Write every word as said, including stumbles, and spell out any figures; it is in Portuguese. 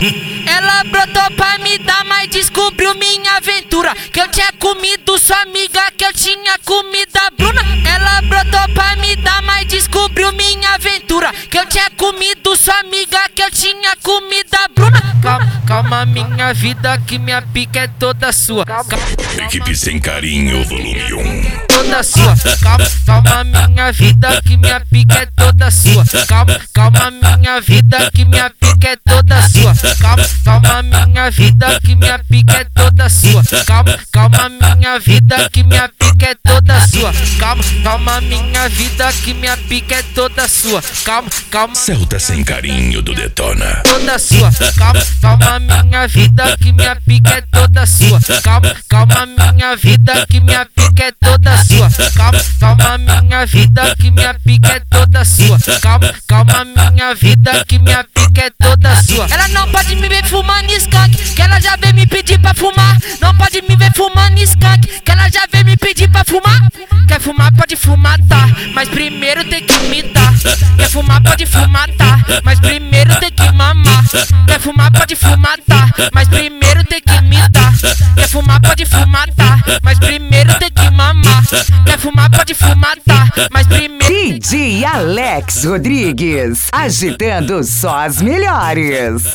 Ela brotou pra me dar, mas descobriu minha aventura. Que eu tinha comido sua amiga, que eu tinha comido a Bruna. Ela brotou pra me dar, mas descobriu minha aventura. Que eu tinha comido sua amiga, que eu tinha comido a Bruna. Calma, calma minha vida, que minha pica é toda sua. Calma. Equipe Sem Carinho, volume um. Toda sua, calma, calma minha vida, que minha pica é toda sua. Calma, calma minha vida, que minha pica é toda sua. Calma, calma minha vida, que minha pica é toda sua. Calma, calma minha vida, que minha pica é toda sua. Calma, calma minha vida, que minha pica é toda sua. Calma, calma. Celta Sem Carinho do Detona. Toda sua, calma, calma minha vida, que minha pica é toda sua. Calma, calma minha vida, que minha pica é toda sua. Calma, calma minha vida, que minha pica é toda sua. Calma, calma minha vida, que minha pica é toda sua. Ela não pode me ver fumando skunk, que ela já vem me pedir pra fumar. Não pode me ver fumando skunk, que ela já vem me pedir pra fumar. Quer fumar, pode fumar, tá, mas primeiro tem que me dar. Quer fumar, pode fumar, tá, mas primeiro tem que mamar. Quer fumar, pode fumar, tá, mas primeiro tem que me dar. Quer fumar, pode fumar, tá, mas primeiro tem que mamar. Quer fumar, pode fumar, tá, mas primeiro... D J Alex Rodrigues, agitando só as melhores.